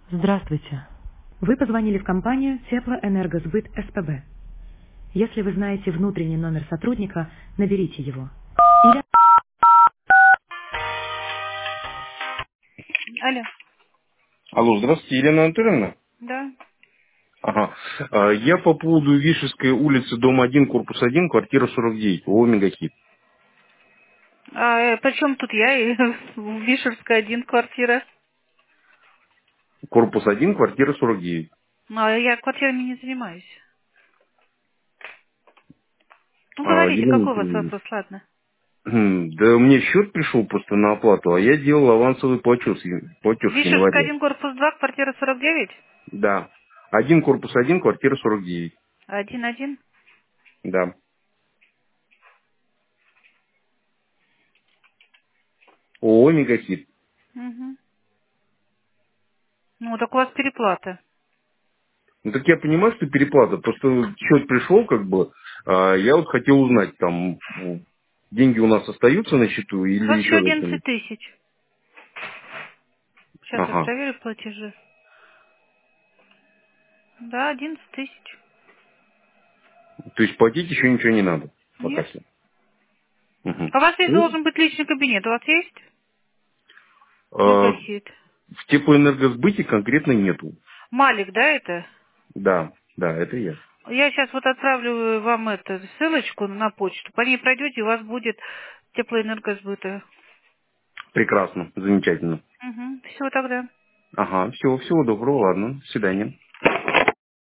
Здравствуйте. Вы позвонили в компанию Теплоэнергосбыт СПБ. Если вы знаете внутренний номер сотрудника, наберите его. Или... Алло, Алло, здравствуйте, Елена Анатольевна. да. Ага. Я по поводу Вишерской улицы, дом 1, корпус 1, квартира 49, ООО «Мегахит». Причем тут я и Вишерская, 1 квартира. Корпус 1, квартира 49. Но я квартирами не занимаюсь. Ну, говорите, Елена какой у вас Анатольевна, вопрос, ладно. да мне счет пришел просто на оплату, а я делал авансовый платеж в Вишерская, январе. 1, корпус 2, квартира 49? Да. 1, корпус 1, квартира 49. 1-1? Да. ООО «Мегахит». Угу. Ну, так у вас переплата. Ну так я понимаю, что переплата, просто счет пришел, как бы, я вот хотел узнать, там, деньги у нас остаются на счету У или вас еще еще 11 как-то? тысяч. Сейчас я Ага. проверю платежи. Да, 11 тысяч. То есть платить еще ничего не надо пока Нет. что. Мгм. А у вас здесь Ну, должен быть личный кабинет. У вас есть? э, Мегахит. в теплоэнергосбыте конкретно нету. Малик, да, это? Да, да, это я. Я сейчас вот отправлю вам эту ссылочку на почту. По ней пройдете, и у вас будет теплоэнергосбыта. Прекрасно, замечательно. Угу. Все тогда. Ага, всего доброго, ладно, до свидания.